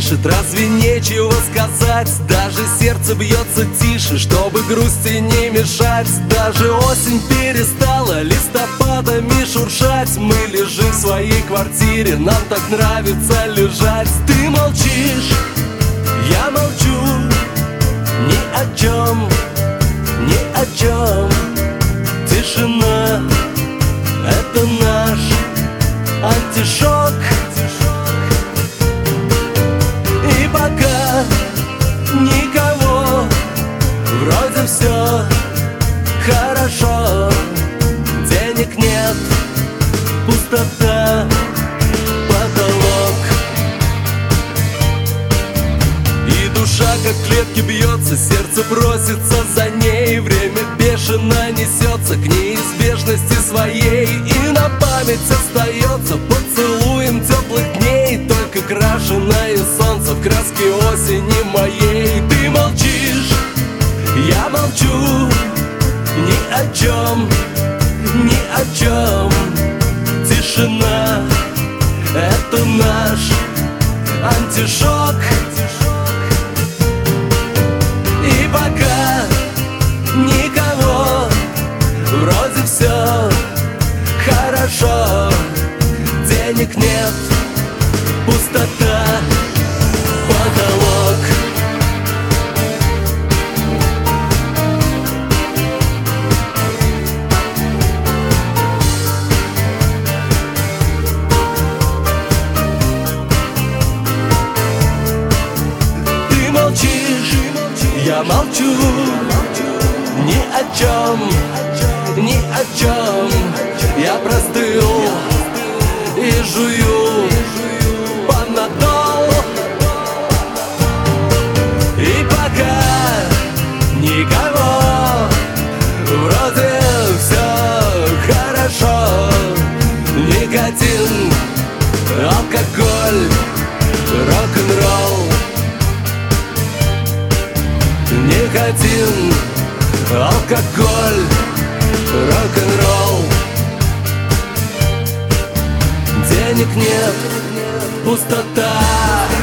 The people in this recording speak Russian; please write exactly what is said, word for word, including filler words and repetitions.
дышит, разве нечего сказать? Даже сердце бьется тише, чтобы грусти не мешать. Даже осень перестала листопадами шуршать. Мы лежим в своей квартире, нам так нравится лежать. Ты молчишь, я молчу, ни о чем, ни о чем. Тишина — это наш антишок. И пока никого, вроде все хорошо. Денег нет, пустота, потолок. И душа как в клетке бьется, сердце просится за ней. Время бешено несется к неизбежности своей. И на память остается поцелуем теплых дней, только крашеное солнце в краске осени моей. Ты молчишь, я молчу, ни о чем, ни о чем. Тишина — это наш антишок. И пока никого, вроде все хорошо. Денег нет, пустота, потолок. Ты молчишь, я молчу, ни о чем, ни о чем. Я простыл и жую панадол. И пока никого, вроде все хорошо. Никотин, алкоголь, рок-н-ролл. Никотин, алкоголь, рок-н-ролл. Денег нет, пустота.